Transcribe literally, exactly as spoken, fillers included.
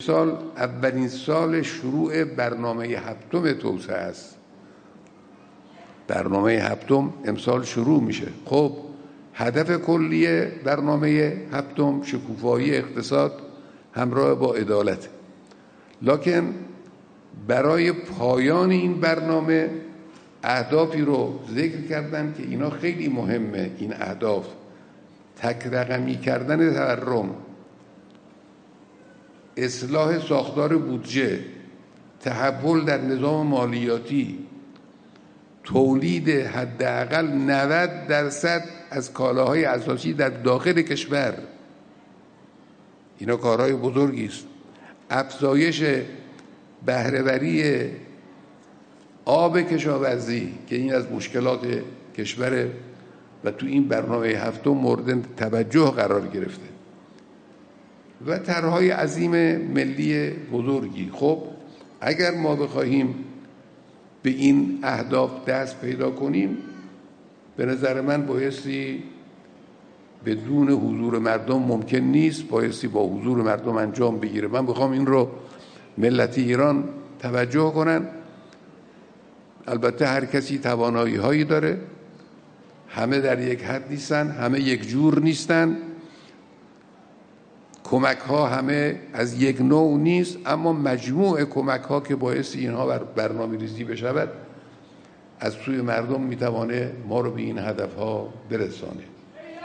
امسال اولین سال شروع برنامه هفتم توسعه است. برنامه هفتم امسال شروع میشه. خب هدف کلی برنامه هفتم شکوفایی اقتصاد همراه با عدالت. لکن برای پایان این برنامه اهدافی رو ذکر کردن که اینا خیلی مهمه. این اهداف تک رقمی کردن تورم، اصلاح ساختار بودجه، تحول در نظام مالیاتی، تولید حداقل نود درصد از کالاهای اساسی در داخل کشور، اینا کارهای بزرگی است. افزایش بهره‌وری آب کشاورزی که این از مشکلات کشور و تو این برنامه هفتم مورد توجه قرار گرفته و طرح‌های عظیم ملی بزرگی. خب اگر ما بخواهیم به این اهداف دست پیدا کنیم، به نظر من بایستی بدون حضور مردم ممکن نیست، بایستی با حضور مردم انجام بگیره. من بخوام این رو ملت ایران توجه کنن. البته هر کسی توانایی هایی داره، همه در یک حد نیستن، همه یک جور نیستن، کمک ها همه از یک نوع نیست، اما مجموع کمک ها که باعث اینها بر برنامه ریزی بشود از سوی مردم میتوانه ما رو به این هدف ها برسانه.